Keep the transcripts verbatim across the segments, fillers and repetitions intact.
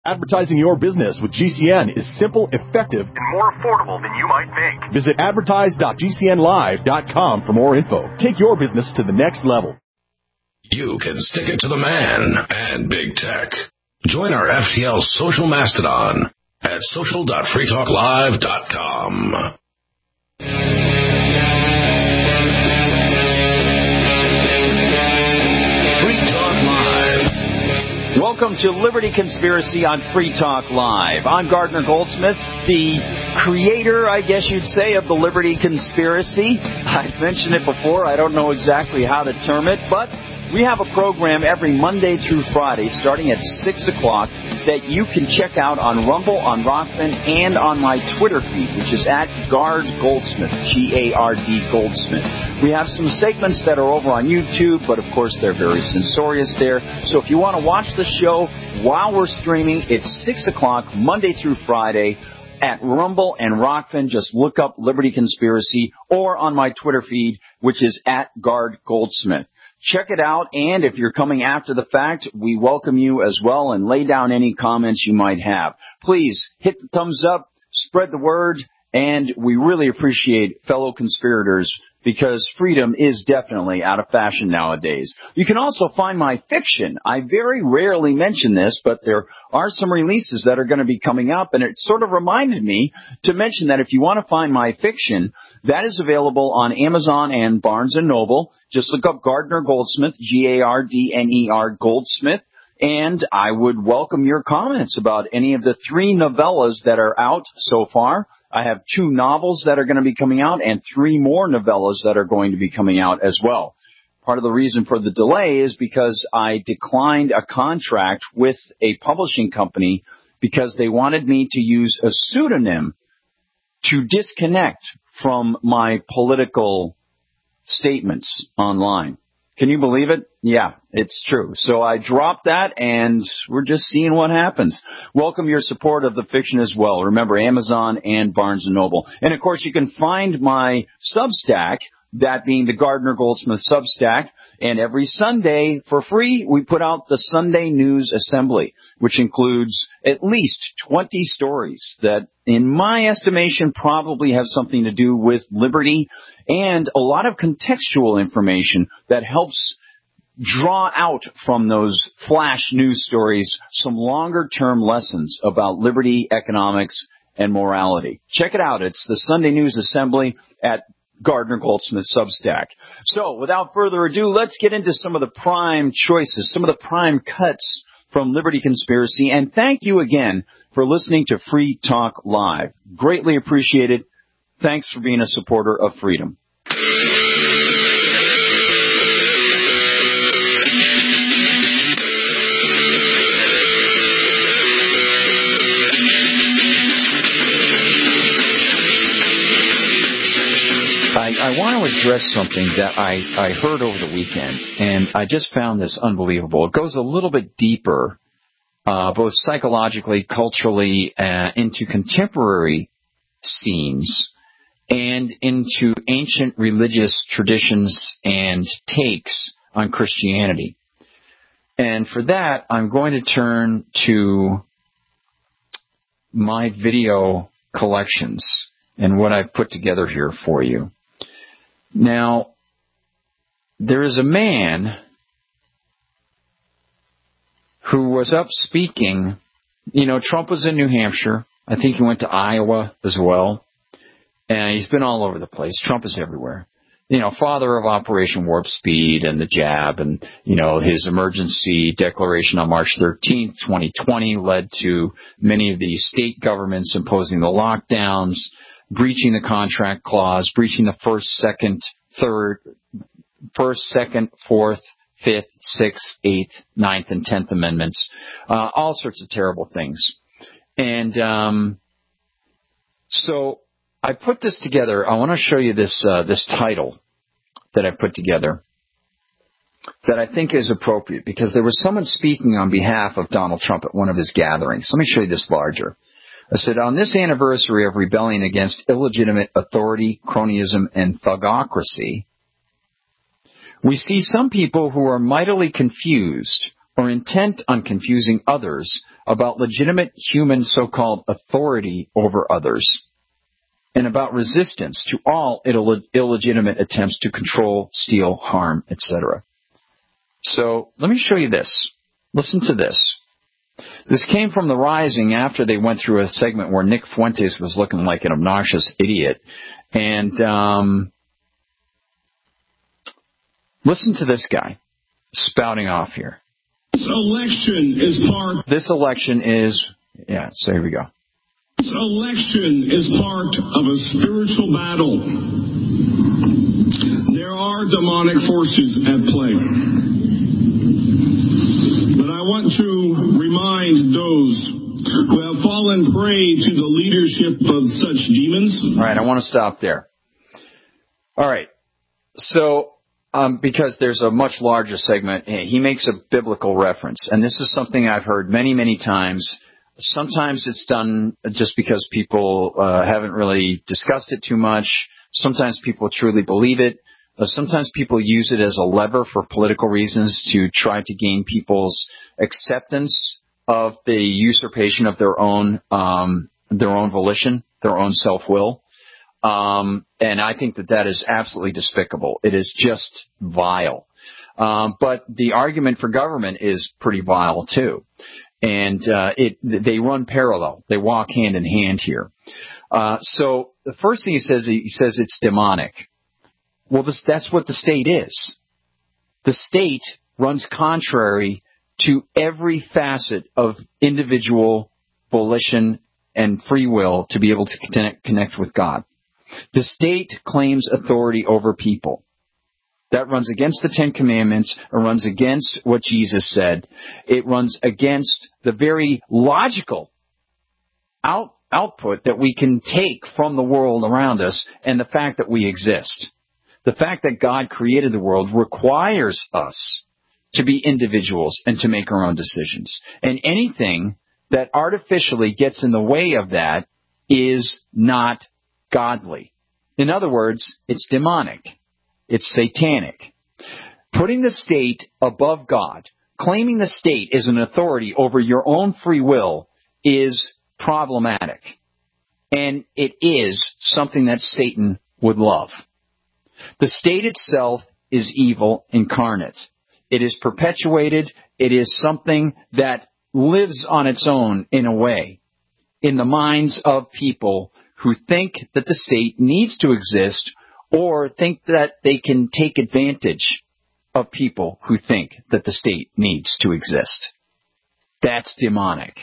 Advertising your business with G C N is simple, effective, and more affordable than you might think. Visit advertise dot g c n live dot com for more info. Take your business to the next level. You can stick it to the man and big tech. Join our F T L social mastodon at social dot free talk live dot com. Welcome to Liberty Conspiracy on Free Talk Live. I'm Gardner Goldsmith, the creator, I guess you'd say, of the Liberty Conspiracy. I've mentioned it before. I don't know exactly how to term it, but we have a program every Monday through Friday starting at six o'clock that you can check out on Rumble, on Rockman, and on my Twitter feed, which is at Gard Goldsmith, G A R D Goldsmith. We have some segments that are over on YouTube, but of course they're very censorious there. So if you want to watch the show while we're streaming, it's six o'clock Monday through Friday at Rumble and Rockfin. Just look up Liberty Conspiracy, or on my Twitter feed, which is at Gard Goldsmith. Check it out, and if you're coming after the fact, we welcome you as well, and lay down any comments you might have. Please hit the thumbs up, spread the word, and we really appreciate fellow conspirators, because freedom is definitely out of fashion nowadays. You can also find my fiction. I very rarely mention this, but there are some releases that are going to be coming up, and it sort of reminded me to mention that if you want to find my fiction, that is available on Amazon and Barnes and Noble. Just look up Gardner Goldsmith, G A R D N E R Goldsmith, and I would welcome your comments about any of the three novellas that are out so far. I have two novels that are going to be coming out and three more novellas that are going to be coming out as well. Part of the reason for the delay is because I declined a contract with a publishing company because they wanted me to use a pseudonym to disconnect from my political statements online. Can you believe it? Yeah, it's true. So I dropped that, and we're just seeing what happens. Welcome your support of the fiction as well. Remember, Amazon and Barnes and Noble. And, of course, you can find my Substack, that being the Gardner Goldsmith Substack. And every Sunday, for free, we put out the Sunday News Assembly, which includes at least twenty stories that, in my estimation, probably have something to do with liberty, and a lot of contextual information that helps draw out from those flash news stories some longer-term lessons about liberty, economics, and morality. Check it out. It's the Sunday News Assembly at Gardner Goldsmith Substack. So, without further ado, let's get into some of the prime choices, some of the prime cuts from Liberty Conspiracy. And thank you again for listening to Free Talk Live. Greatly appreciated. Thanks for being a supporter of freedom. I, I want to address something that I, I heard over the weekend, and I just found this unbelievable. It goes a little bit deeper, uh, both psychologically, culturally, uh, into contemporary scenes and into ancient religious traditions and takes on Christianity. And for that, I'm going to turn to my video collections and what I've put together here for you. Now, there is a man who was up speaking. You know, Trump was in New Hampshire. I think he went to Iowa as well. And he's been all over the place. Trump is everywhere. You know, father of Operation Warp Speed and the jab, and, you know, his emergency declaration on March thirteenth, twenty twenty led to many of these state governments imposing the lockdowns, breaching the contract clause, breaching the first, second, third, first, second, fourth, fifth, sixth, eighth, ninth, and tenth amendments, uh, all sorts of terrible things. And um, so I put this together. I want to show you this uh, this title that I put together that I think is appropriate, because there was someone speaking on behalf of Donald Trump at one of his gatherings. Let me show you this larger. I said, on this anniversary of rebelling against illegitimate authority, cronyism, and thugocracy, we see some people who are mightily confused or intent on confusing others about legitimate human so-called authority over others, and about resistance to all Ill- illegitimate attempts to control, steal, harm, et cetera. So let me show you this. Listen to this. This came from The Rising after they went through a segment where Nick Fuentes was looking like an obnoxious idiot. And um, listen to this guy spouting off here. This election is part... This election is... Yeah, so here we go. This election is part of a spiritual battle. There are demonic forces at play. But I want to remind those who have fallen prey to the leadership of such demons. All right, I want to stop there. All right, so um, because there's a much larger segment, he makes a biblical reference, and this is something I've heard many, many times. Sometimes it's done just because people uh, haven't really discussed it too much. Sometimes people truly believe it. Uh, sometimes people use it as a lever for political reasons to try to gain people's acceptance of the usurpation of their own um, their own volition, their own self-will. Um, and I think that that is absolutely despicable. It is just vile. Um, but the argument for government is pretty vile too. And uh, it they run parallel. They walk hand in hand here. Uh, so the first thing he says, he says it's demonic. Well, this, that's what the state is. The state runs contrary to every facet of individual volition and free will to be able to connect, connect with God. The state claims authority over people. That runs against the Ten Commandments. It runs against what Jesus said. It runs against the very logical out, output that we can take from the world around us and the fact that we exist. The fact that God created the world requires us to be individuals and to make our own decisions. And anything that artificially gets in the way of that is not godly. In other words, it's demonic. It's satanic. Putting the state above God, claiming the state is an authority over your own free will is problematic. And it is something that Satan would love. The state itself is evil incarnate. It is perpetuated. It is something that lives on its own in a way in the minds of people who think that the state needs to exist or think that they can take advantage of people who think that the state needs to exist. That's demonic.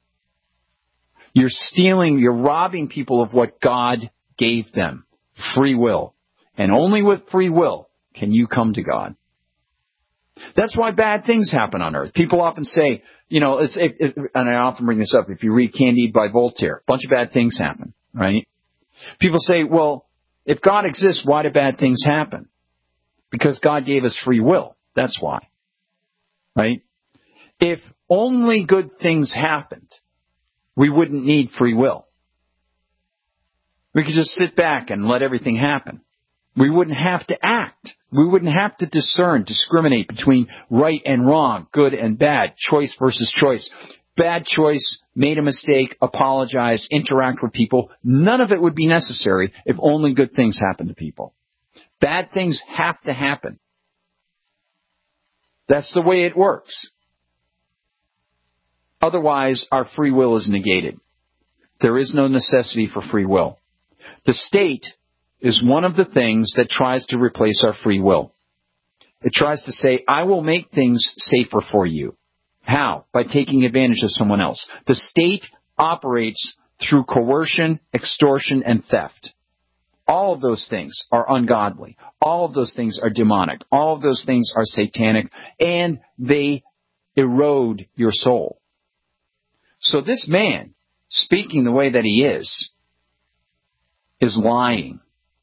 You're stealing, you're robbing people of what God gave them, free will. And only with free will can you come to God. That's why bad things happen on earth. People often say, you know, it's, it, it, and I often bring this up, if you read Candide by Voltaire, a bunch of bad things happen, right? People say, well, if God exists, why do bad things happen? Because God gave us free will. That's why. Right? If only good things happened, we wouldn't need free will. We could just sit back and let everything happen. We wouldn't have to act. We wouldn't have to discern, discriminate between right and wrong, good and bad, choice versus choice. Bad choice, made a mistake, apologize, interact with people. None of it would be necessary if only good things happen to people. Bad things have to happen. That's the way it works. Otherwise, our free will is negated. There is no necessity for free will. The state is one of the things that tries to replace our free will. It tries to say, I will make things safer for you. How? By taking advantage of someone else. The state operates through coercion, extortion, and theft. All of those things are ungodly. All of those things are demonic. All of those things are satanic, and they erode your soul. So this man, speaking the way that he is, is lying.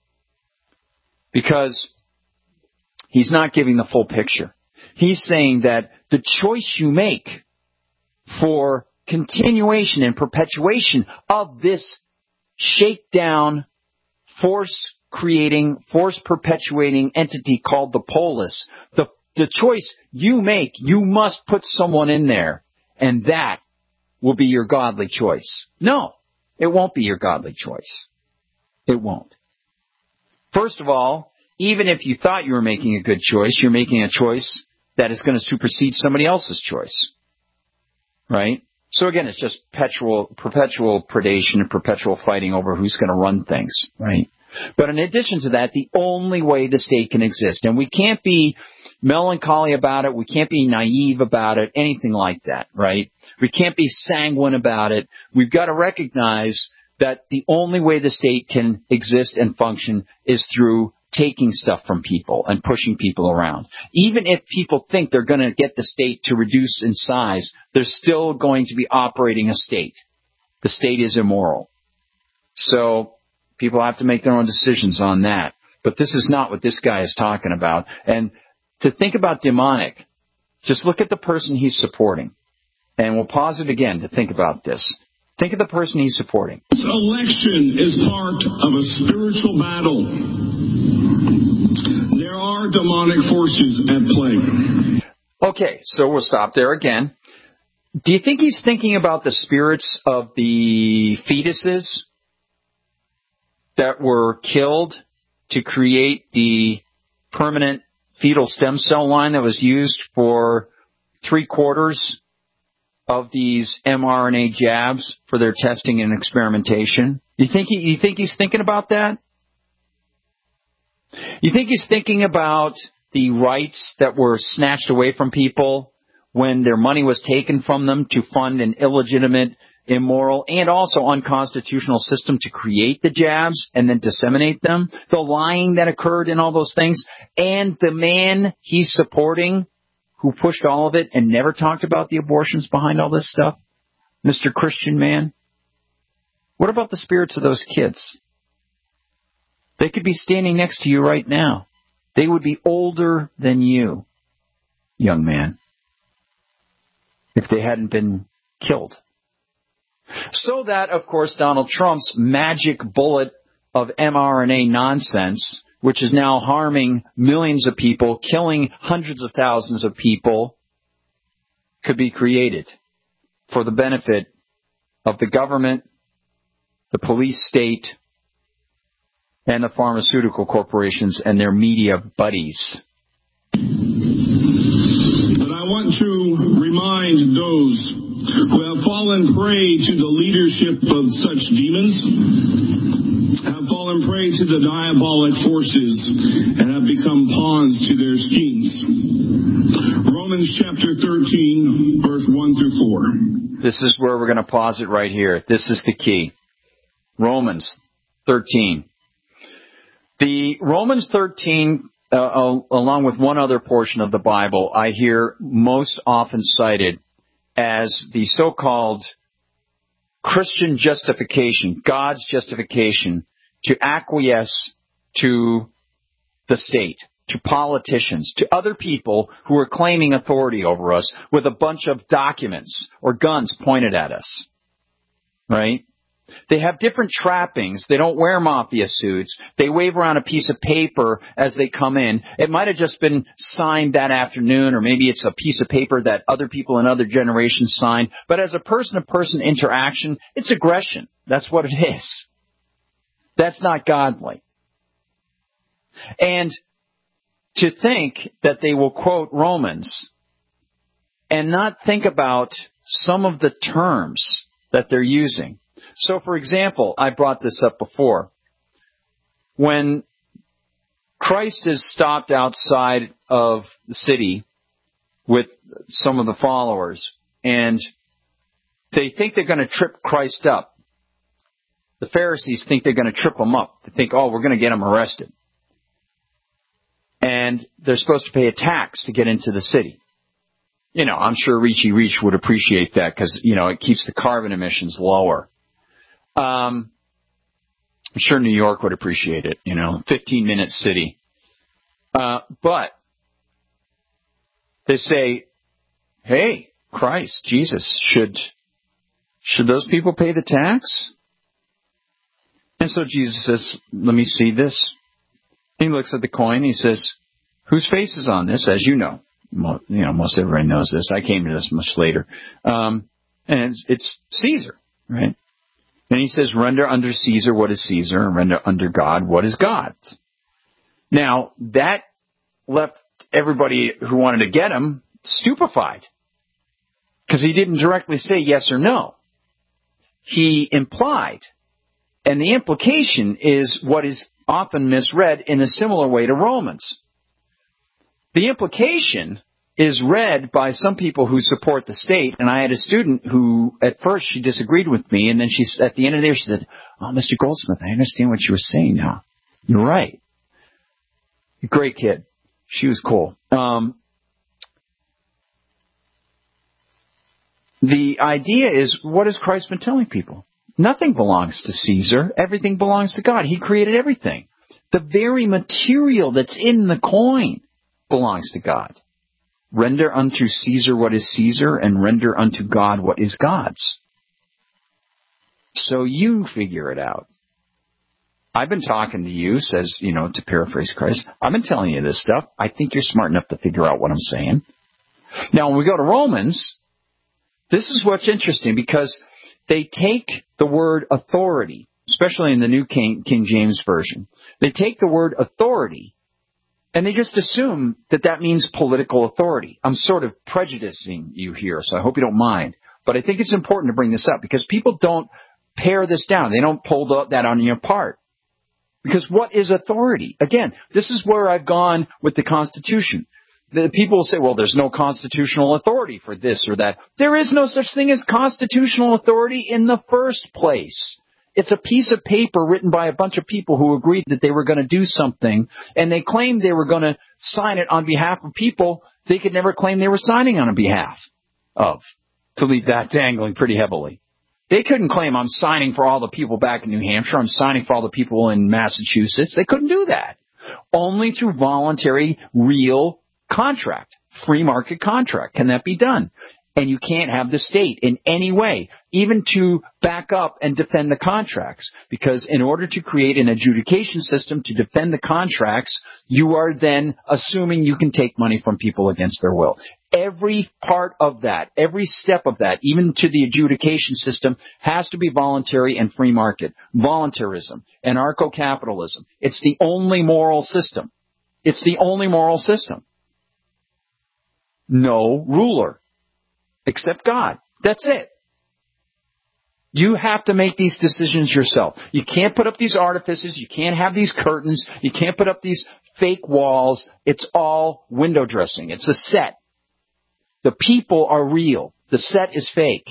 Because he's not giving the full picture. He's saying that the choice you make for continuation and perpetuation of this shakedown, force-creating, force-perpetuating entity called the polis, the, the choice you make, you must put someone in there, and that will be your godly choice. No, it won't be your godly choice. It won't. First of all, even if you thought you were making a good choice, you're making a choice that is going to supersede somebody else's choice. Right? So again, it's just perpetual, perpetual predation and perpetual fighting over who's going to run things. Right? But in addition to that, the only way the state can exist, and we can't be melancholy about it, we can't be naive about it, anything like that, right? We can't be sanguine about it. We've got to recognize that the only way the state can exist and function is through taking stuff from people and pushing people around. Even if people think they're going to get the state to reduce in size, they're still going to be operating a state. The state is immoral. So people have to make their own decisions on that. But this is not what this guy is talking about. And to think about demonic, just look at the person he's supporting. And we'll pause it again to think about this. Think of the person he's supporting. This election is part of a spiritual battle. There are demonic forces at play. Okay, so we'll stop there again. Do you think he's thinking about the spirits of the fetuses that were killed to create the permanent fetal stem cell line that was used for three quarters of these mRNA jabs for their testing and experimentation? You think he, you think he's thinking about that? You think he's thinking about the rights that were snatched away from people when their money was taken from them to fund an illegitimate, immoral, and also unconstitutional system to create the jabs and then disseminate them? The lying that occurred in all those things, and the man he's supporting who pushed all of it and never talked about the abortions behind all this stuff, Mister Christian man? What about the spirits of those kids? They could be standing next to you right now. They would be older than you, young man, if they hadn't been killed. So that, of course, Donald Trump's magic bullet of mRNA nonsense, which is now harming millions of people, killing hundreds of thousands of people, could be created for the benefit of the government, the police state, and the pharmaceutical corporations and their media buddies. But I want to remind those who have fallen prey to the leadership of such demons, have fallen prey to the diabolic forces, and have become pawns to their schemes. Romans chapter thirteen, verse one through four. This is where we're going to pause it right here. This is the key. Romans thirteen. The Romans thirteen, uh, along with one other portion of the Bible, I hear most often cited as the so-called Christian justification, God's justification to acquiesce to the state, to politicians, to other people who are claiming authority over us with a bunch of documents or guns pointed at us. Right? They have different trappings. They don't wear mafia suits. They wave around a piece of paper as they come in. It might have just been signed that afternoon, or maybe it's a piece of paper that other people in other generations signed. But as a person-to-person interaction, it's aggression. That's what it is. That's not godly. And to think that they will quote Romans and not think about some of the terms that they're using. So, for example, I brought this up before. When Christ is stopped outside of the city with some of the followers, and they think they're going to trip Christ up. The Pharisees think they're going to trip him up. They think, oh, we're going to get him arrested. And they're supposed to pay a tax to get into the city. You know, I'm sure Richie Reach would appreciate that because, you know, it keeps the carbon emissions lower. Um, I'm sure New York would appreciate it, you know, fifteen-minute city. Uh, but they say, hey, Christ, Jesus, should should those people pay the tax? And so Jesus says, let me see this. He looks at the coin. He says, whose face is on this? As you know, Mo- you know, most everybody knows this. I came to this much later. Um, And it's, it's Caesar, right? And he says, render unto Caesar what is Caesar, and render unto God what is God's. Now, that left everybody who wanted to get him stupefied, because he didn't directly say yes or no. He implied. And the implication is what is often misread in a similar way to Romans. The implication is read by some people who support the state, and I had a student who, at first, she disagreed with me, and then she, at the end of the day, she said, oh, Mister Goldsmith, I understand what you were saying now. You're right. Great kid. She was cool. Um, the idea is, what has Christ been telling people? Nothing belongs to Caesar. Everything belongs to God. He created everything. The very material that's in the coin belongs to God. Render unto Caesar what is Caesar, and render unto God what is God's. So you figure it out. I've been talking to you, says, you know, to paraphrase Christ, I've been telling you this stuff. I think you're smart enough to figure out what I'm saying. Now, when we go to Romans, this is what's interesting, because they take the word authority, especially in the New King, King James Version. They take the word authority, and they just assume that that means political authority. I'm sort of prejudicing you here, so I hope you don't mind. But I think it's important to bring this up, because people don't pare this down. They don't pull that on your part. Because what is authority? Again, this is where I've gone with the Constitution. The people will say, well, there's no constitutional authority for this or that. There is no such thing as constitutional authority in the first place. It's a piece of paper written by a bunch of people who agreed that they were going to do something, and they claimed they were going to sign it on behalf of people they could never claim they were signing on behalf of, to leave that dangling pretty heavily. They couldn't claim, I'm signing for all the people back in New Hampshire, I'm signing for all the people in Massachusetts. They couldn't do that. Only through voluntary, real contract, free market contract, can that be done. And you can't have the state in any way, even to back up and defend the contracts. Because in order to create an adjudication system to defend the contracts, you are then assuming you can take money from people against their will. Every part of that, every step of that, even to the adjudication system, has to be voluntary and free market. Voluntarism, anarcho-capitalism. It's the only moral system. It's the only moral system. No ruler. Except God. That's it. You have to make these decisions yourself. You can't put up these artifices. You can't have these curtains. You can't put up these fake walls. It's all window dressing. It's a set. The people are real. The set is fake.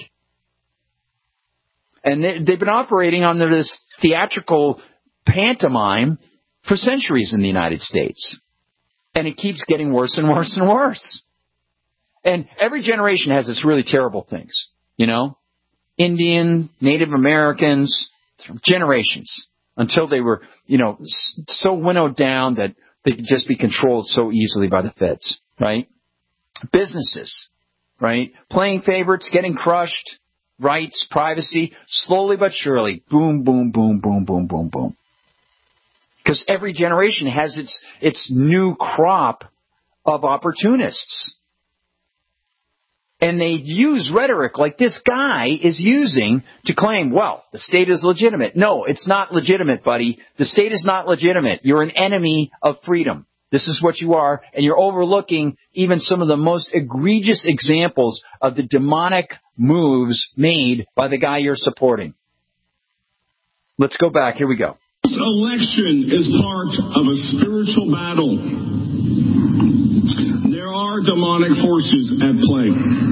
And they, they've been operating under this theatrical pantomime for centuries in the United States. And it keeps getting worse and worse and worse. And every generation has its really terrible things, you know, Indian, Native Americans, generations, until they were, you know, so winnowed down that they could just be controlled so easily by the feds, right? Businesses, right? Playing favorites, getting crushed, rights, privacy, slowly but surely, boom, boom, boom, boom, boom, boom, boom. Because every generation has its its new crop of opportunists. And they use rhetoric like this guy is using to claim, well, the state is legitimate. No, it's not legitimate, buddy. The state is not legitimate. You're an enemy of freedom. This is what you are, and you're overlooking even some of the most egregious examples of the demonic moves made by the guy you're supporting. Let's go back. Here we go. This election is part of a spiritual battle. There are demonic forces at play.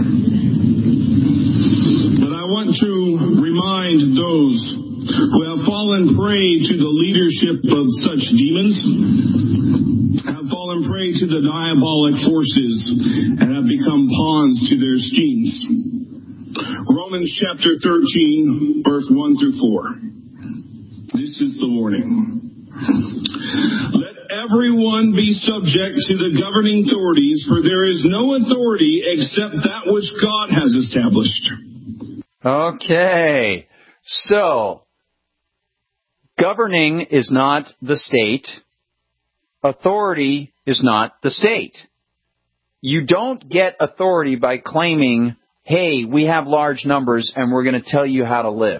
But I want to remind those who have fallen prey to the leadership of such demons, have fallen prey to the diabolic forces, and have become pawns to their schemes. Romans chapter thirteen, verse one through four. This is the warning. Let everyone be subject to the governing authorities, for there is no authority except that which God has established. Okay. So, governing is not the state. Authority is not the state. You don't get authority by claiming hey, we have large numbers and we're going to tell you how to live.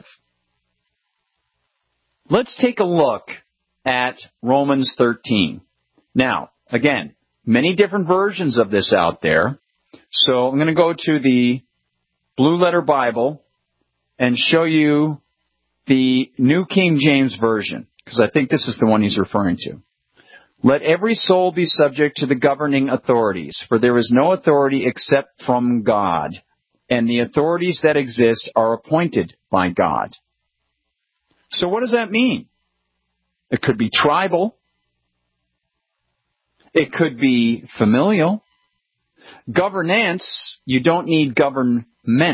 Let's take a look at Romans thirteen. Now, again, many different versions of this out there. So I'm going to go to the Blue Letter Bible and show you the New King James Version, because I think this is the one he's referring to. Let every soul be subject to the governing authorities, for there is no authority except from God, and the authorities that exist are appointed by God. So what does that mean? It could be tribal. It could be familial. Governance, you don't need government.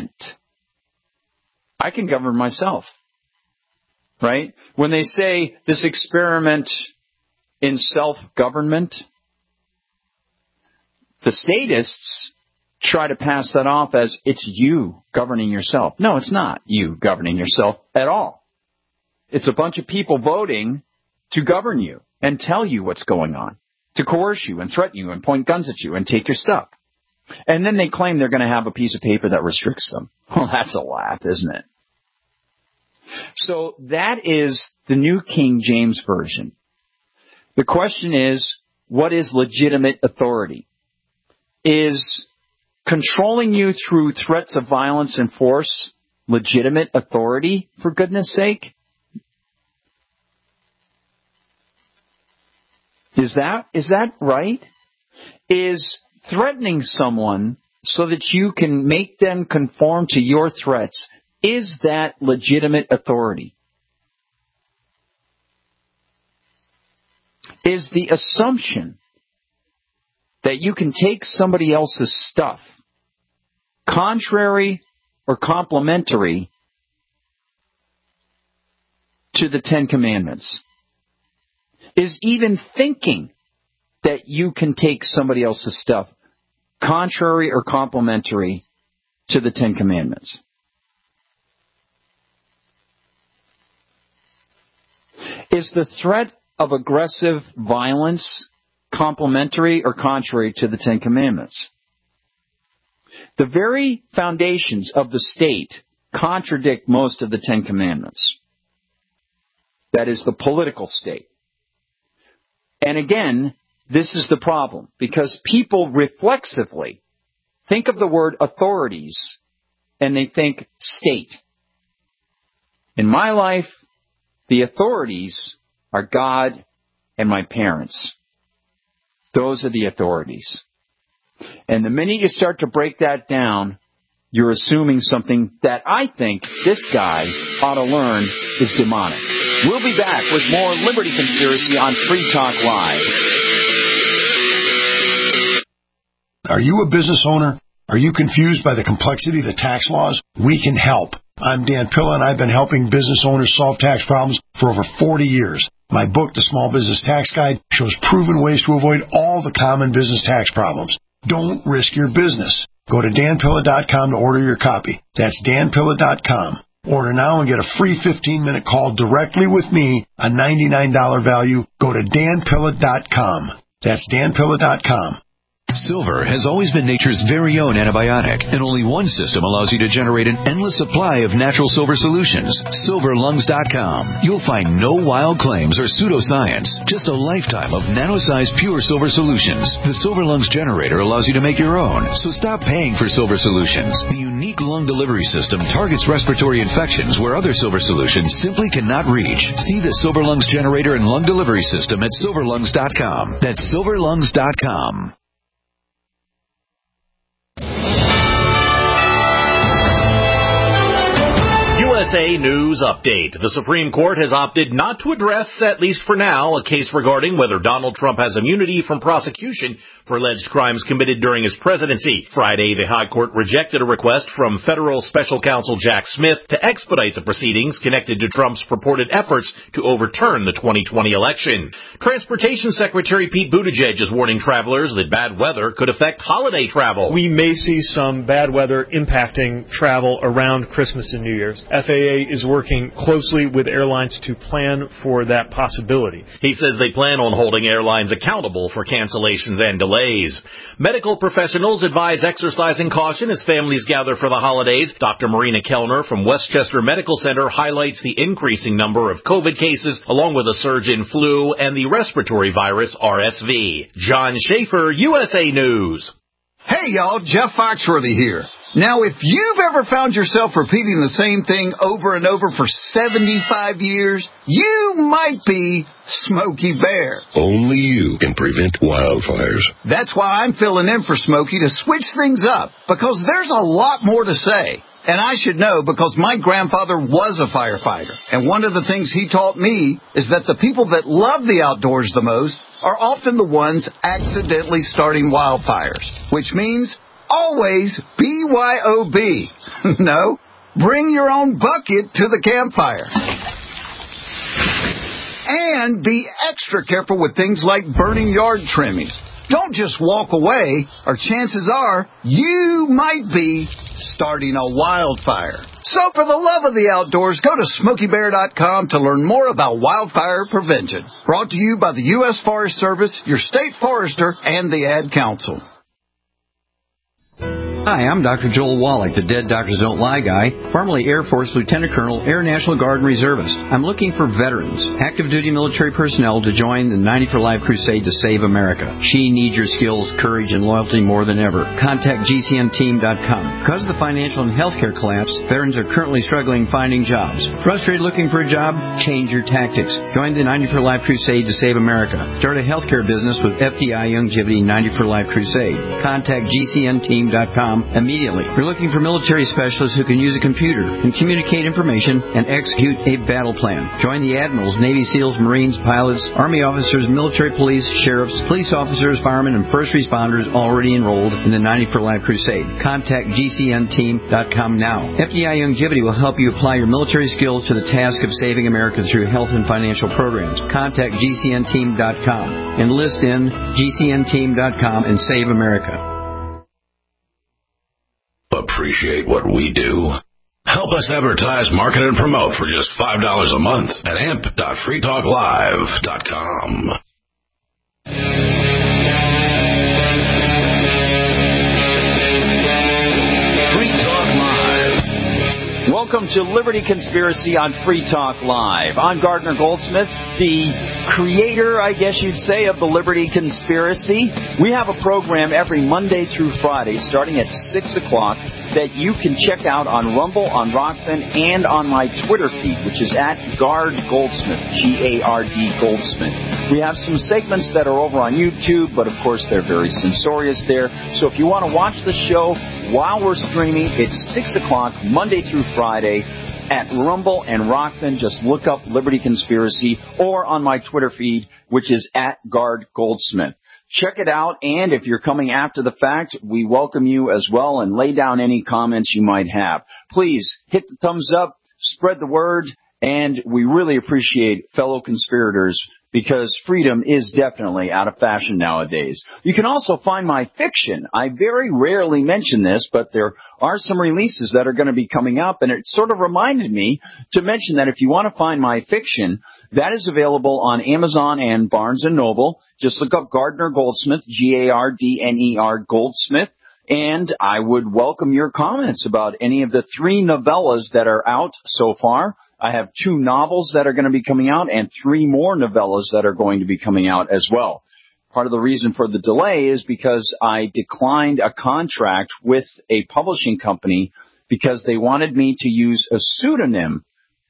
I can govern myself. Right? When they say this experiment in self-government, the statists try to pass that off as it's you governing yourself. No, it's not you governing yourself at all. It's a bunch of people voting to govern you and tell you what's going on, to coerce you and threaten you and point guns at you and take your stuff. And then they claim they're going to have a piece of paper that restricts them. Well, that's a laugh, isn't it? So that is the New King James Version. The question is, what is legitimate authority? Is controlling you through threats of violence and force legitimate authority, for goodness sake? Is that, is that right? Is threatening someone so that you can make them conform to your threats, is that legitimate authority? Is the assumption that you can take somebody else's stuff, contrary or complementary to the Ten Commandments? Is even thinking that you can take somebody else's stuff, contrary or complementary to the Ten Commandments? Is the threat of aggressive violence complementary or contrary to the Ten Commandments? The very foundations of the state contradict most of the Ten Commandments. That is the political state. And again, this is the problem, because people reflexively think of the word authorities and they think state. In my life, the authorities are God and my parents. Those are the authorities. And the minute you start to break that down, you're assuming something that I think this guy ought to learn is demonic. We'll be back with more Liberty Conspiracy on Free Talk Live. Are you a business owner? Are you confused by the complexity of the tax laws? We can help. I'm Dan Pilla, and I've been helping business owners solve tax problems for over forty years. My book, The Small Business Tax Guide, shows proven ways to avoid all the common business tax problems. Don't risk your business. Go to dan pilla dot com to order your copy. That's dan pilla dot com. Order now and get a free fifteen-minute call directly with me, a ninety-nine dollars value. Go to dan pilla dot com. That's dan pilla dot com. Silver has always been nature's very own antibiotic, and only one system allows you to generate an endless supply of natural silver solutions. silver lungs dot com. You'll find no wild claims or pseudoscience, just a lifetime of nano-sized pure silver solutions. The Silver Lungs generator allows you to make your own, so stop paying for silver solutions. The unique lung delivery system targets respiratory infections where other silver solutions simply cannot reach. See the Silver Lungs generator and lung delivery system at silver lungs dot com. That's silver lungs dot com. U S A News Update. The Supreme Court has opted not to address, at least for now, a case regarding whether Donald Trump has immunity from prosecution for alleged crimes committed during his presidency. Friday, the High Court rejected a request from federal special counsel Jack Smith to expedite the proceedings connected to Trump's purported efforts to overturn the twenty twenty election. Transportation Secretary Pete Buttigieg is warning travelers that bad weather could affect holiday travel. We may see some bad weather impacting travel around Christmas and New Year's. F A A is working closely with airlines to plan for that possibility. He says they plan on holding airlines accountable for cancellations and delays. delays. Medical professionals advise exercising caution as families gather for the holidays. Doctor Marina Kellner from Westchester Medical Center highlights the increasing number of COVID cases, along with a surge in flu and the respiratory virus R S V. John Schaefer, U S A News. Hey, y'all, Jeff Foxworthy here. Now, if you've ever found yourself repeating the same thing over and over for seventy-five years, you might be Smokey Bear. Only you can prevent wildfires. That's why I'm filling in for Smokey to switch things up, because there's a lot more to say. And I should know because my grandfather was a firefighter. And one of the things he taught me is that the people that love the outdoors the most are often the ones accidentally starting wildfires, which means always B Y O B. No, bring your own bucket to the campfire. And be extra careful with things like burning yard trimmings. Don't just walk away, or chances are you might be starting a wildfire. So for the love of the outdoors, go to smokey bear dot com to learn more about wildfire prevention. Brought to you by the U S Forest Service, your state forester, and the Ad Council. Hi, I'm Doctor Joel Wallach, the Dead Doctors Don't Lie guy, formerly Air Force Lieutenant Colonel, Air National Guard and Reservist. I'm looking for veterans, active duty military personnel to join the ninety for Life crusade to save America. She needs your skills, courage, and loyalty more than ever. Contact G C N team dot com. Because of the financial and healthcare collapse, veterans are currently struggling finding jobs. Frustrated looking for a job? Change your tactics. Join the ninety for Life crusade to save America. Start a healthcare business with F D I Longevity ninety for Life crusade. Contact G C N team dot com immediately. We're looking for military specialists who can use a computer and communicate information and execute a battle plan. Join the admirals, Navy SEALs, Marines, pilots, Army officers, military police, sheriffs, police officers, firemen, and first responders already enrolled in the ninety for Life crusade. Contact G C N team dot com now. F D I Longevity will help you apply your military skills to the task of saving America through health and financial programs. Contact G C N team dot com. Enlist in G C N team dot com and save America. Appreciate what we do? Help us advertise, market, and promote for just five dollars a month at amp dot free talk live dot com. Free Talk Live. Welcome to Liberty Conspiracy on Free Talk Live. I'm Gardner Goldsmith, the creator, I guess you'd say, of the Liberty Conspiracy. We have a program every Monday through Friday starting at six o'clock that you can check out on Rumble, on Rockfin, and on my Twitter feed, which is at Gard Goldsmith, G A R D Goldsmith. We have some segments that are over on YouTube, but of course they're very censorious there. So if you want to watch the show while we're streaming, it's six o'clock Monday through Friday at Rumble and Rockfin. Just look up Liberty Conspiracy, or on my Twitter feed, which is at Gard Goldsmith. Check it out, and if you're coming after the fact, we welcome you as well, and lay down any comments you might have. Please hit the thumbs up, spread the word, and we really appreciate fellow conspirators, because freedom is definitely out of fashion nowadays. You can also find my fiction. I very rarely mention this, but there are some releases that are going to be coming up, and it sort of reminded me to mention that if you want to find my fiction, that is available on Amazon and Barnes and Noble. Just look up Gardner Goldsmith, G A R D N E R Goldsmith, and I would welcome your comments about any of the three novellas that are out so far. I have two novels that are going to be coming out and three more novellas that are going to be coming out as well. Part of the reason for the delay is because I declined a contract with a publishing company because they wanted me to use a pseudonym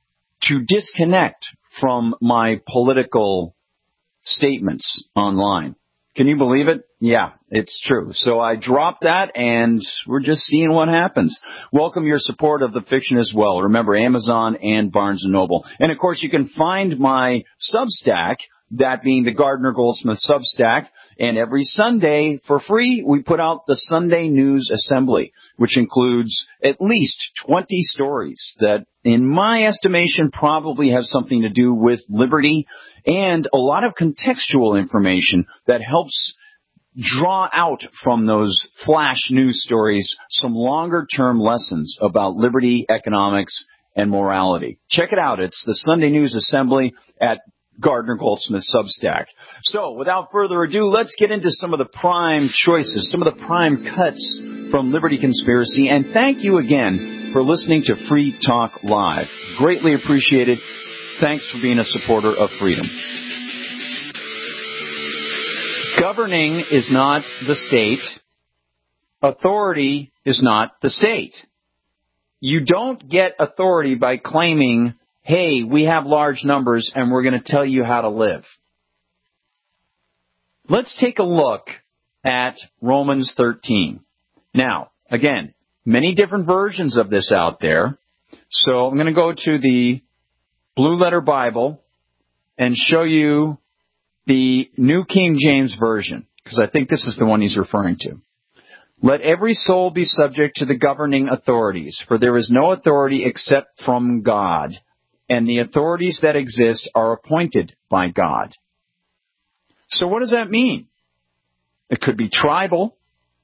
to disconnect from my political statements online. Can you believe it? Yeah, it's true. So I dropped that, and we're just seeing what happens. Welcome your support of the fiction as well. Remember, Amazon and Barnes and Noble. And, of course, you can find my Substack, that being the Gardner Goldsmith Substack. And every Sunday, for free, we put out the Sunday News Assembly, which includes at least twenty stories that, in my estimation, probably have something to do with liberty, and a lot of contextual information that helps draw out from those flash news stories some longer-term lessons about liberty, economics, and morality. Check it out. It's the Sunday News Assembly at Gardner Goldsmith Substack. So, without further ado, let's get into some of the prime choices, some of the prime cuts from Liberty Conspiracy. And thank you again for listening to Free Talk Live. Greatly appreciated. Thanks for being a supporter of freedom. Governing is not the state. Authority is not the state. You don't get authority by claiming, hey, we have large numbers and we're going to tell you how to live. Let's take a look at Romans thirteen. Now, again, many different versions of this out there. So I'm going to go to the Blue Letter Bible and show you the New King James Version, because I think this is the one he's referring to. Let every soul be subject to the governing authorities, for there is no authority except from God, and the authorities that exist are appointed by God. So what does that mean? It could be tribal.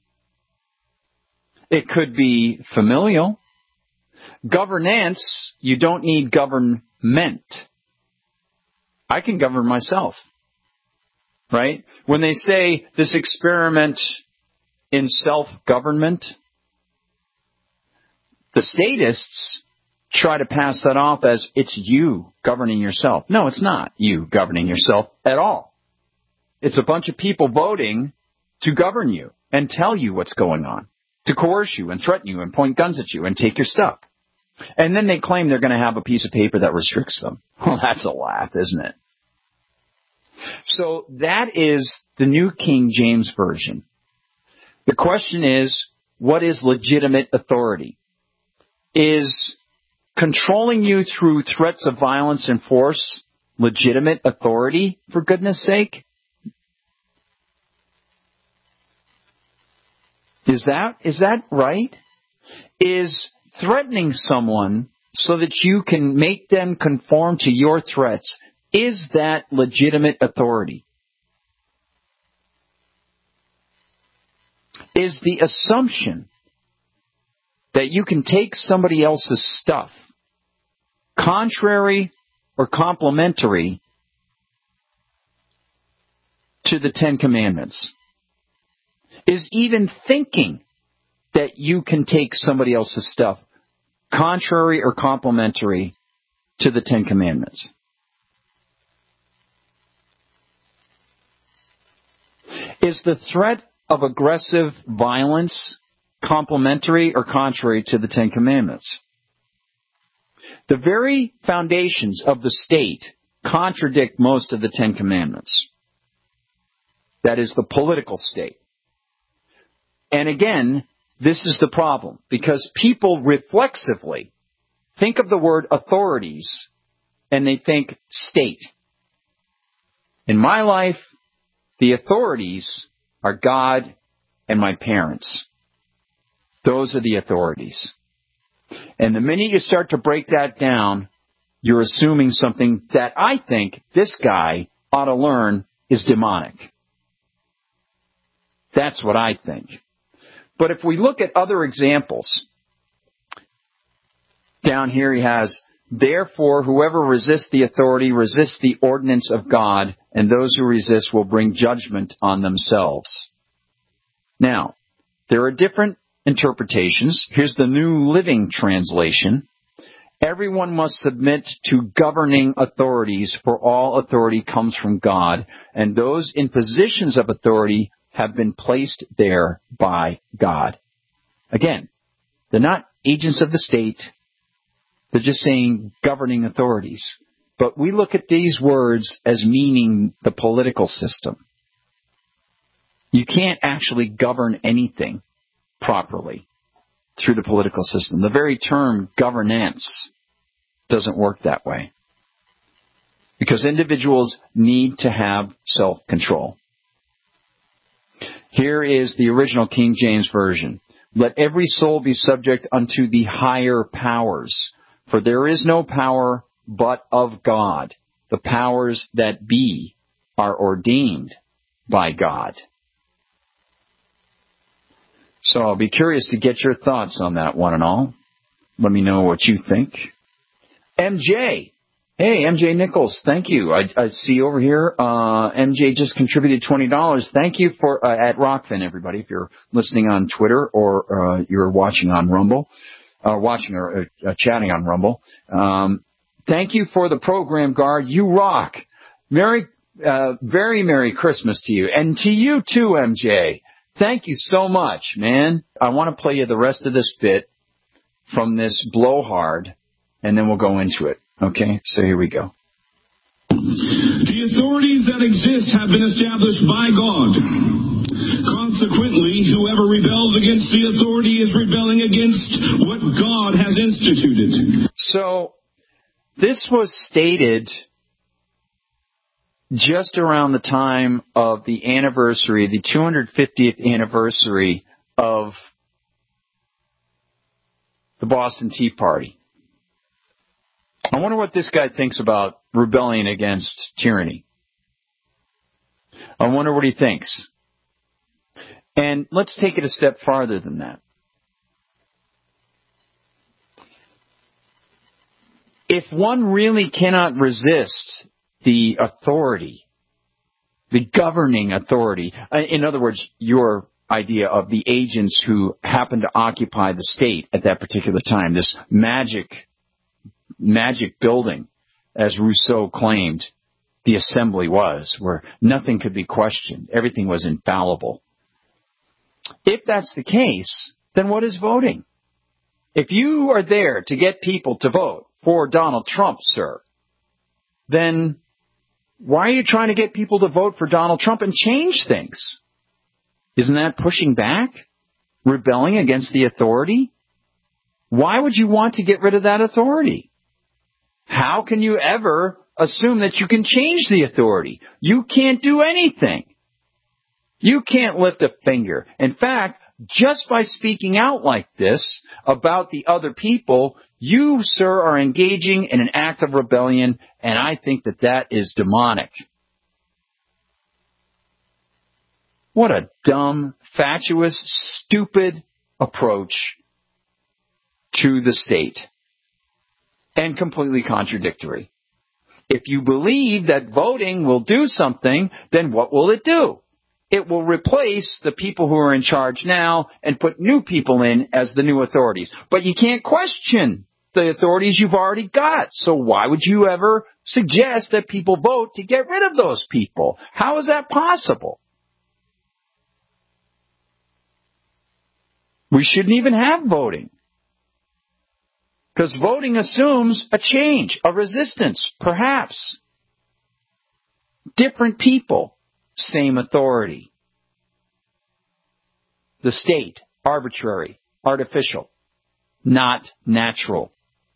It could be familial. Governance, you don't need government. I can govern myself. Right? When they say this experiment in self-government, the statists try to pass that off as it's you governing yourself. No, it's not you governing yourself at all. It's a bunch of people voting to govern you and tell you what's going on, to coerce you and threaten you and point guns at you and take your stuff. And then they claim they're going to have a piece of paper that restricts them. Well, that's a laugh, isn't it? So that is the New King James Version. The question is, what is legitimate authority? Is controlling you through threats of violence and force legitimate authority, for goodness sake? Is that, is that right? Is threatening someone so that you can make them conform to your threats, is that legitimate authority? Is the assumption that you can take somebody else's stuff, contrary or complementary to the Ten Commandments? Is even thinking that you can take somebody else's stuff, contrary or complementary to the Ten Commandments? Is the threat of aggressive violence complementary or contrary to the Ten Commandments? The very foundations of the state contradict most of the Ten Commandments. That is the political state. And again, this is the problem, because people reflexively think of the word authorities and they think state. In my life, the authorities are God and my parents. Those are the authorities. And the minute you start to break that down, you're assuming something that I think this guy ought to learn is demonic. That's what I think. But if we look at other examples, down here he has, therefore whoever resists the authority resists the ordinance of God, and those who resist will bring judgment on themselves. Now, there are different interpretations. Here's the New Living Translation. Everyone must submit to governing authorities, for all authority comes from God, and those in positions of authority have been placed there by God. Again, they're not agents of the state. They're just saying governing authorities. But we look at these words as meaning the political system. You can't actually govern anything properly through the political system. The very term governance doesn't work that way, because individuals need to have self-control. Here is the original King James Version. Let every soul be subject unto the higher powers, for there is no power but of God. The powers that be are ordained by God. So I'll be curious to get your thoughts on that, one and all. Let me know what you think. M J Hey, M J Nichols, thank you. I, I see over here, uh, M J just contributed twenty dollars. Thank you for, uh, at Rockfin, everybody, if you're listening on Twitter or, uh, you're watching on Rumble, uh, watching or uh, chatting on Rumble. Um, thank you for the program, Guard. You rock. Merry, uh, very Merry Christmas to you. And to you too, M J. Thank you so much, man. I want to play you the rest of this bit from this blowhard, and then we'll go into it. Okay, so here we go. The authorities that exist have been established by God. Consequently, whoever rebels against the authority is rebelling against what God has instituted. So, this was stated just around the time of the anniversary, the two hundred fiftieth anniversary of the Boston Tea Party. I wonder what this guy thinks about rebelling against tyranny. I wonder what he thinks. And let's take it a step farther than that. If one really cannot resist the authority, the governing authority, in other words, your idea of the agents who happen to occupy the state at that particular time, this magic magic building, as Rousseau claimed the assembly was, where nothing could be questioned. Everything was infallible. If that's the case, then what is voting? If you are there to get people to vote for Donald Trump, sir, then why are you trying to get people to vote for Donald Trump and change things? Isn't that pushing back? Rebelling against the authority? Why would you want to get rid of that authority? How can you ever assume that you can change the authority? You can't do anything. You can't lift a finger. In fact, just by speaking out like this about the other people, you, sir, are engaging in an act of rebellion, and I think that that is demonic. What a dumb, fatuous, stupid approach to the state. And completely contradictory. If you believe that voting will do something, then what will it do? It will replace the people who are in charge now and put new people in as the new authorities. But you can't question the authorities you've already got. So why would you ever suggest that people vote to get rid of those people? How is that possible? We shouldn't even have voting. Because voting assumes a change, a resistance, perhaps. Different people, same authority. The state, arbitrary, artificial, not natural.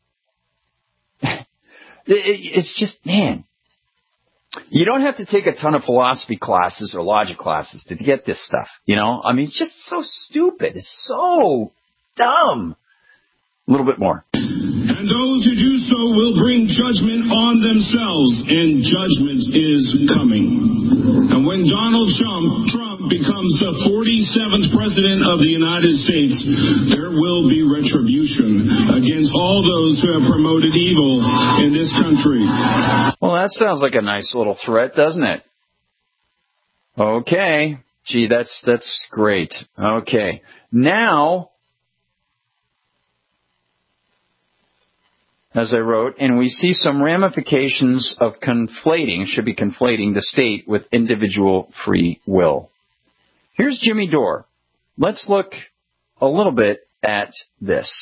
It's just, man, you don't have to take a ton of philosophy classes or logic classes to get this stuff, you know? I mean, it's just so stupid. It's so dumb. A little bit more. And those who do so will bring judgment on themselves, and judgment is coming. And when Donald Trump, Trump becomes the forty-seventh president of the United States, there will be retribution against all those who have promoted evil in this country. Well, that sounds like a nice little threat, doesn't it? Okay. Gee, that's that's great. Okay. Now, as I wrote, and we see some ramifications of conflating, should be conflating the state with individual free will. Here's Jimmy Dore. Let's look a little bit at this.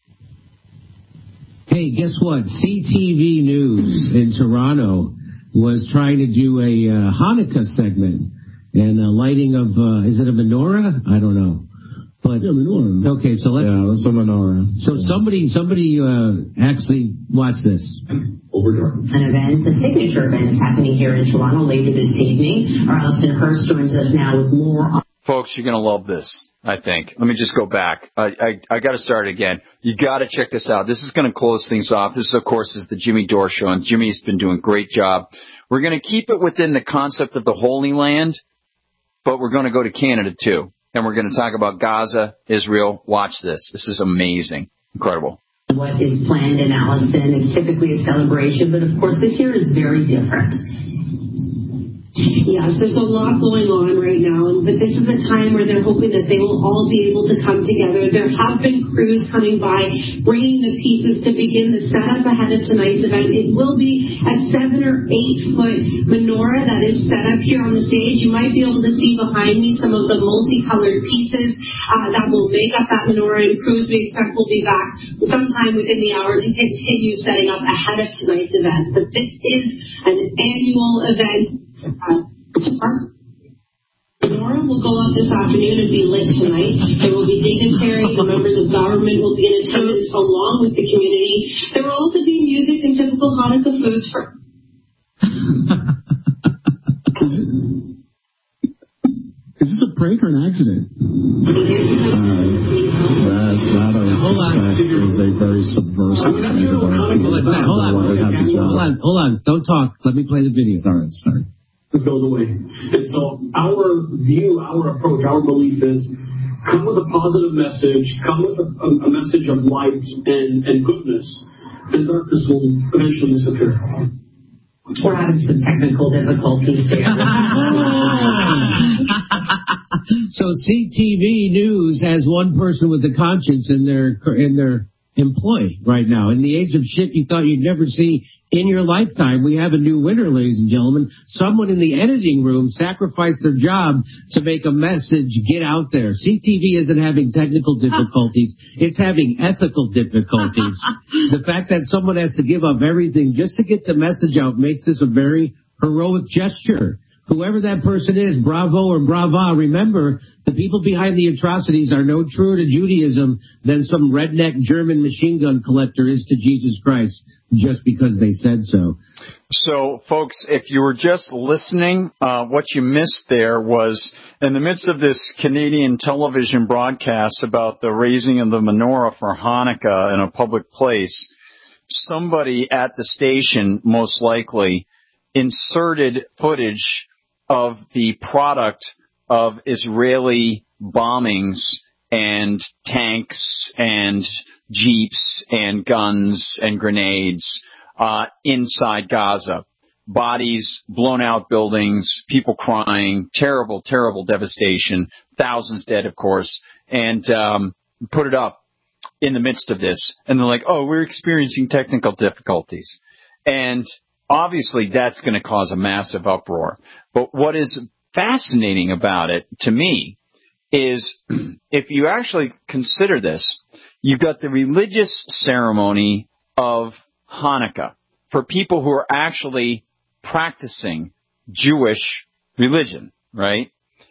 Hey, guess what? C T V News in Toronto was trying to do a uh, Hanukkah segment and a lighting of, uh, is it a menorah? I don't know. But, yeah, menorah. Okay, so let's... Yeah, it's a menorah. So yeah. somebody somebody uh, actually watch this. An event, a signature event is happening here in Toronto later this evening. Our Alison Hurst joins us now with more... Folks, you're going to love this, I think. Let me just go back. I I, I got to start again. You got to check this out. This is going to close things off. This, of course, is the Jimmy Dore Show, and Jimmy's been doing a great job. We're going to keep it within the concept of the Holy Land, but we're going to go to Canada, too. And we're going to talk about Gaza, Israel. Watch this. This is amazing. Incredible. what is planned in Alliston. It's typically a celebration, but of course this year is very different. Yes, there's a lot going on right now, but this is a time where they're hoping that they will all be able to come together. There have been crews coming by, bringing the pieces to begin the setup ahead of tonight's event. It will be a seven or eight foot menorah that is set up here on the stage. You might be able to see behind me some of the multicolored pieces uh, that will make up that menorah, and crews we expect will be back sometime within the hour to continue setting up ahead of tonight's event. But this is an annual event. Uh, the menorah will go up this afternoon and be lit tonight. There will be dignitaries and members of government will be in attendance along with the community. There will also be music and typical Hanukkah foods for... Is this a prank or an accident? Uh, that, that I would suspect is a very subversive kind of argument. Hold on, hold on, hold on, hold on, don't talk. Let me play the video. Sorry, sorry. This goes away. And so our view, our approach, our belief is come with a positive message, come with a, a, a message of light and, and goodness, and darkness will eventually disappear. We're having some technical difficulties here. So C T V News has one person with a conscience in their in their employ right now. In the age of shit you thought you'd never see in your lifetime, we have a new winner, ladies and gentlemen. Someone in the editing room sacrificed their job to make a message get out there. C T V isn't having technical difficulties. It's having ethical difficulties. The fact that someone has to give up everything just to get the message out makes this a very heroic gesture. Whoever that person is, bravo or brava, remember, the people behind the atrocities are no truer to Judaism than some redneck German machine gun collector is to Jesus Christ, just because they said so. So, folks, if you were just listening, uh, what you missed there was, in the midst of this Canadian television broadcast about the raising of the menorah for Hanukkah in a public place, somebody at the station, most likely, inserted footage of the product of Israeli bombings and tanks and jeeps and guns and grenades uh, inside Gaza. Bodies, blown out buildings, people crying, terrible, terrible devastation, thousands dead, of course, and um, put it up in the midst of this. And they're like, oh, we're experiencing technical difficulties. And obviously, that's going to cause a massive uproar. But what is fascinating about it, to me, is if you actually consider this, you've got the religious ceremony of Hanukkah for people who are actually practicing Jewish religion, right?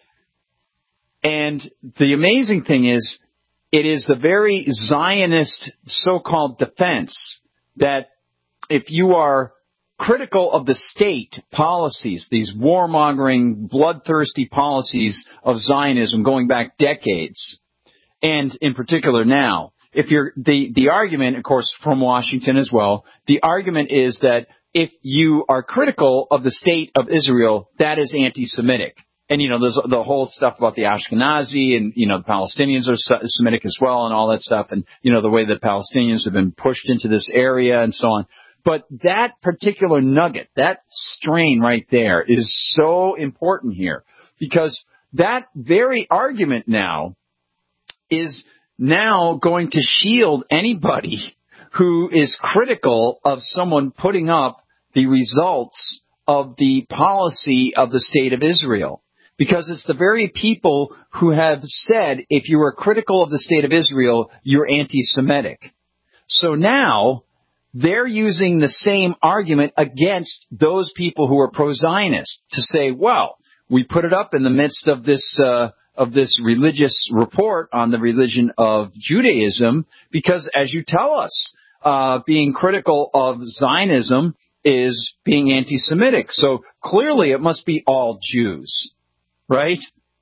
And the amazing thing is, it is the very Zionist so-called defense that if you are critical of the state policies, these warmongering, bloodthirsty policies of Zionism going back decades, and in particular now, if you're the, the argument, of course, from Washington as well, the argument is that if you are critical of the state of Israel, that is anti-Semitic. And, you know, there's the whole stuff about the Ashkenazi and, you know, the Palestinians are Semitic as well and all that stuff. And, you know, the way that Palestinians have been pushed into this area and so on. But that particular nugget, that strain right there is so important here because that very argument now is now going to shield anybody who is critical of someone putting up the results of the policy of the state of Israel. Because it's the very people who have said, if you are critical of the state of Israel, you're anti-Semitic. So now they're using the same argument against those people who are pro-Zionist to say, well, we put it up in the midst of this uh, of this religious report on the religion of Judaism because, as you tell us, uh, being critical of Zionism is being anti-Semitic. So clearly it must be all Jews, right?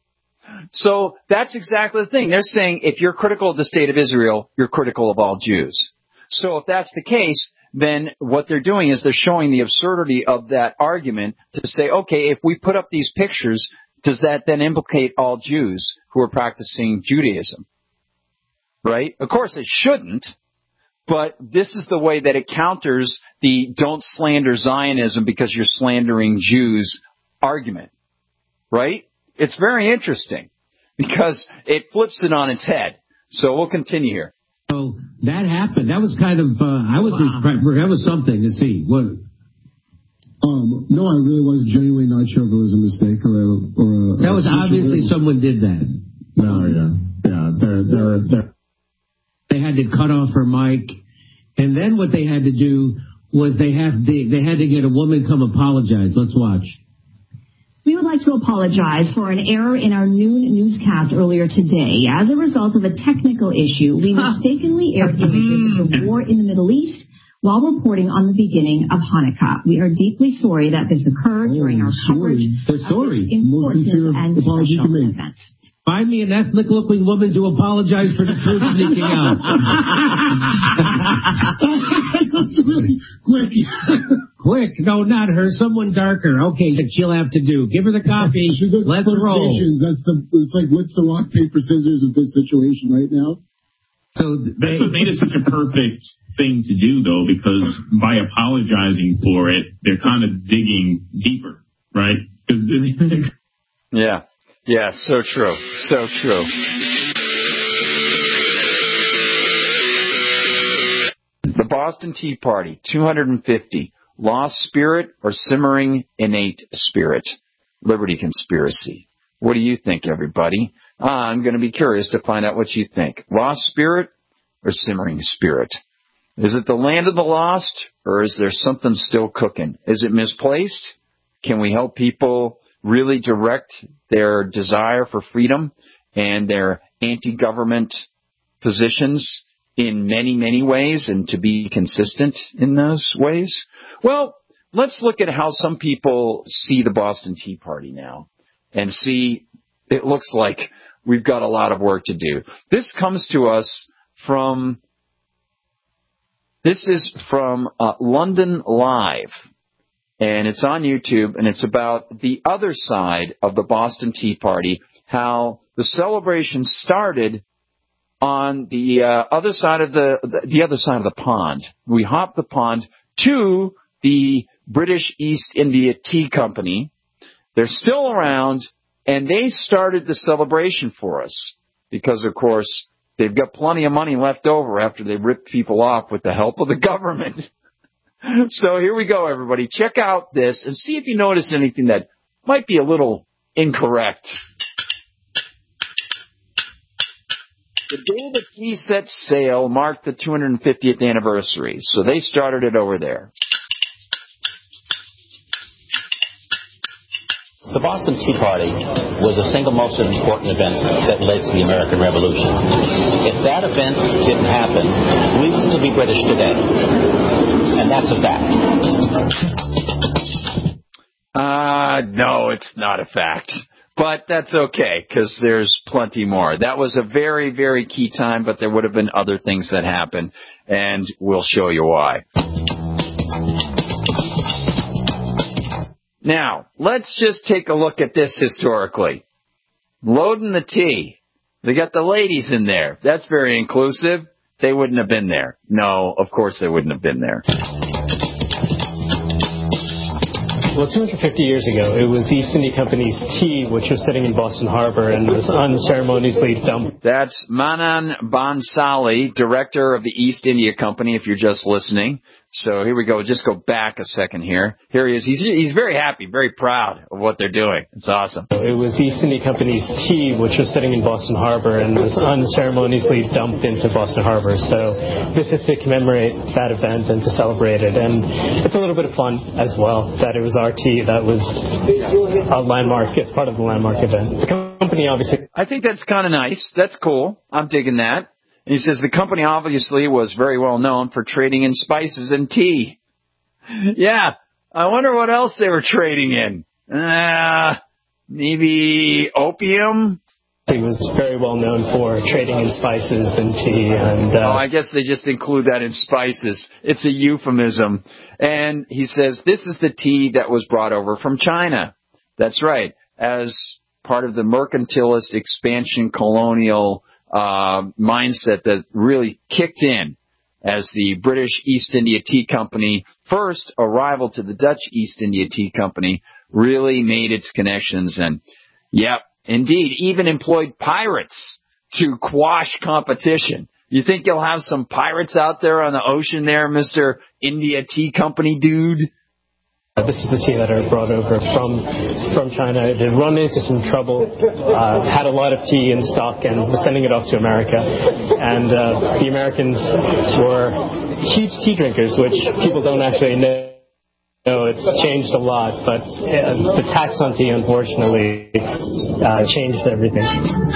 So that's exactly the thing. They're saying if you're critical of the state of Israel, you're critical of all Jews. So if that's the case, then what they're doing is they're showing the absurdity of that argument to say, okay, if we put up these pictures, does that then implicate all Jews who are practicing Judaism? Right? Of course it shouldn't, But this is the way that it counters the don't slander Zionism because you're slandering Jews argument, right? It's very interesting because it flips it on its head. So we'll continue here. So that happened. That was kind of, uh, I was, that was something to see. What? Um, no, I really was genuinely not sure if it was a mistake or a... Or a that was obviously someone did that. No, yeah. Yeah, they're, they're, they're... They had to cut off her mic. And then what they had to do was they have they, they had to get a woman come apologize. Let's watch. We would like to apologize for an error in our noon newscast earlier today. As a result of a technical issue, we mistakenly aired images of the war in the Middle East while reporting on the beginning of Hanukkah. We are deeply sorry that this occurred oh, during our coverage They're sorry. of this important and special event. Find me an ethnic-looking woman to apologize for the truth sneaking out. That's really quick. Quick. No, not her. Someone darker. Okay, that she'll have to do. Give her the copy. Let's roll. That's the, it's like, what's the rock, paper, scissors of this situation right now? So they, That's what made it such a perfect thing to do, though, because by apologizing for it, they're kind of digging deeper, right? Yeah. Yeah, so true. So true. The Boston Tea Party, two hundred fifty. Lost spirit or simmering innate spirit? Liberty conspiracy. What do you think, everybody? I'm going to be curious to find out what you think. Lost spirit or simmering spirit? Is it the land of the lost, or is there something still cooking? Is it misplaced? Can we help people really direct their desire for freedom and their anti-government positions in many, many ways and to be consistent in those ways? Well, let's look at how some people see the Boston Tea Party now and see it looks like we've got a lot of work to do. This comes to us from, this is from uh, London Live. And it's on YouTube, and it's about the other side of the Boston Tea Party, how the celebration started on the uh, other side of the, the the other side of the pond. We hopped the pond to the British East India Tea Company. They're still around, and they started the celebration for us because, of course, they've got plenty of money left over after they ripped people off with the help of the government. So here we go, everybody. Check out this and see if you notice anything that might be a little incorrect. The day the tea set sail marked the two hundred fiftieth anniversary, so they started it over there. The Boston Tea Party was the single most important event that led to the American Revolution. If that event didn't happen, we would still be British today. And that's a fact. Uh, no, it's not a fact. But that's okay, because there's plenty more. That was a very, very key time, but there would have been other things that happened, and we'll show you why. Now, let's just take a look at this historically. Loading the tea. They got the ladies in there. That's very inclusive. They wouldn't have been there. No, of course they wouldn't have been there. Well, two hundred fifty years ago, it was the East India Company's tea, which was sitting in Boston Harbor and was unceremoniously dumped. That's Manan Bhansali, director of the East India Company, if you're just listening. So here we go. Just go back a second here. Here he is. He's he's very happy, very proud of what they're doing. It's awesome. It was the East India Company's tea, which was sitting in Boston Harbor and was unceremoniously dumped into Boston Harbor. So this is to commemorate that event and to celebrate it. And it's a little bit of fun as well that it was our tea that was a landmark. It's part of the landmark event. The company obviously... I think that's kind of nice. That's cool. I'm digging that. And he says the company obviously was very well known for trading in spices and tea. Yeah, I wonder what else they were trading in. Uh, maybe opium? He was very well known for trading in spices and tea. And uh, oh, I guess they just include that in spices. It's a euphemism. And he says this is the tea that was brought over from China. That's right. As part of the mercantilist expansion colonial Uh, mindset that really kicked in as the British East India Tea Company, first arrival to the Dutch East India Tea Company, really made its connections and, yep, indeed, even employed pirates to quash competition. You think you'll have some pirates out there on the ocean there, Mister India Tea Company dude? This is the tea that I brought over from from China. It had run into some trouble, uh, had a lot of tea in stock, and was sending it off to America. And uh, the Americans were huge tea drinkers, which people don't actually know. No, it's changed a lot, but uh, the tax on tea, unfortunately, uh, changed everything.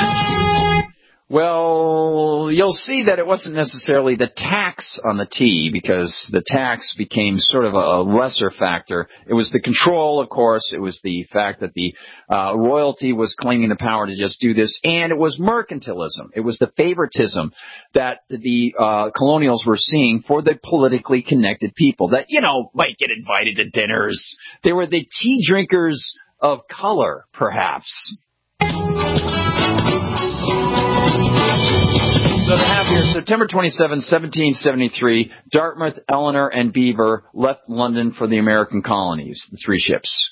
Well, you'll see that it wasn't necessarily the tax on the tea, because the tax became sort of a lesser factor. It was the control, of course. It was the fact that the uh, royalty was claiming the power to just do this, and it was mercantilism. It was the favoritism that the uh, colonials were seeing for the politically connected people that, you know, might get invited to dinners. They were the tea drinkers of color, perhaps. So to have here, September twenty-seventh, seventeen seventy-three, Dartmouth, Eleanor, and Beaver left London for the American colonies, the three ships.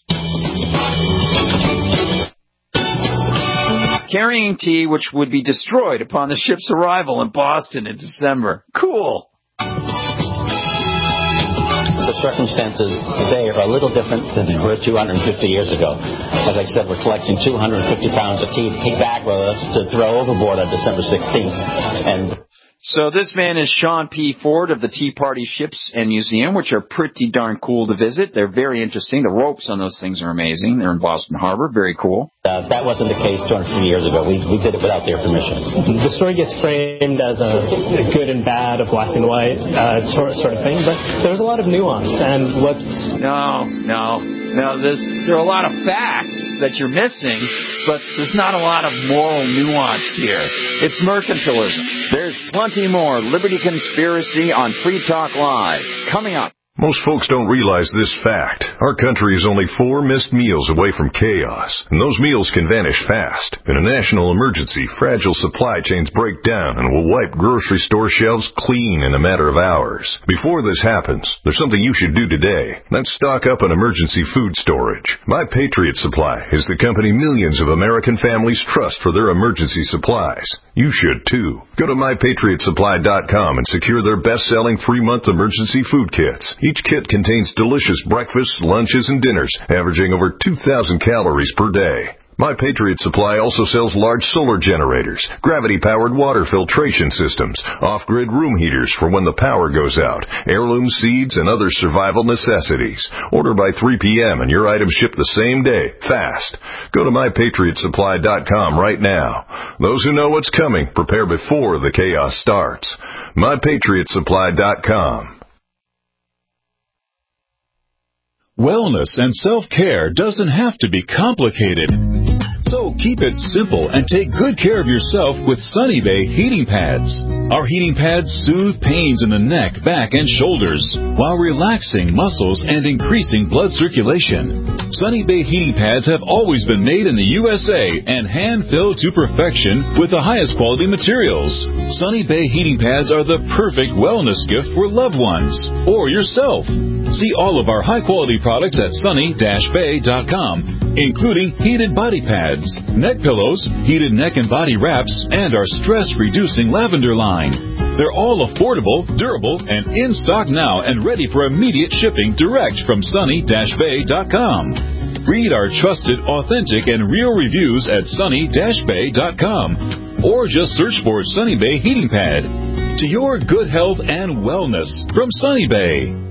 Carrying tea which would be destroyed upon the ship's arrival in Boston in December. Cool. The circumstances today are a little different than they were two hundred fifty years ago. As I said, we're collecting two hundred fifty pounds of tea to take back with us to throw overboard on December sixteenth. And so this man is Sean P. Ford of the Tea Party Ships and Museum, which are pretty darn cool to visit. They're very interesting. The ropes on those things are amazing. They're in Boston Harbor. Very cool. Uh, that wasn't the case two hundred fifty years ago. We, we did it without their permission. The story gets framed as a, a good and bad, a black and white uh, sort, sort of thing, but there's a lot of nuance. And what's... No, no, no. There's, there are a lot of facts that you're missing, but there's not a lot of moral nuance here. It's mercantilism. There's plenty more Liberty Conspiracy on Free Talk Live. Coming up. Most folks don't realize this fact. Our country is only four missed meals away from chaos, and those meals can vanish fast. In a national emergency, fragile supply chains break down and will wipe grocery store shelves clean in a matter of hours. Before this happens, there's something you should do today. That's stock up on emergency food storage. My Patriot Supply is the company millions of American families trust for their emergency supplies. You should too. Go to my patriot supply dot com and secure their best-selling three-month emergency food kits. Each kit contains delicious breakfasts, lunches, and dinners, averaging over two thousand calories per day. My Patriot Supply also sells large solar generators, gravity-powered water filtration systems, off-grid room heaters for when the power goes out, heirloom seeds, and other survival necessities. Order by three p.m. and your items ship the same day, fast. Go to my patriot supply dot com right now. Those who know what's coming, prepare before the chaos starts. my patriot supply dot com. Wellness and self-care doesn't have to be complicated. So keep it simple and take good care of yourself with Sunny Bay heating pads. Our heating pads soothe pains in the neck, back, and shoulders while relaxing muscles and increasing blood circulation. Sunny Bay heating pads have always been made in the U S A and hand-filled to perfection with the highest quality materials. Sunny Bay heating pads are the perfect wellness gift for loved ones or yourself. See all of our high-quality products at sunny dash bay dot com, including heated body pads, neck pillows, heated neck and body wraps, and our stress-reducing lavender line. They're all affordable, durable, and in stock now and ready for immediate shipping direct from sunny dash bay dot com. Read our trusted, authentic, and real reviews at sunny dash bay dot com, or just search for Sunny Bay Heating Pad. To your good health and wellness from Sunny Bay.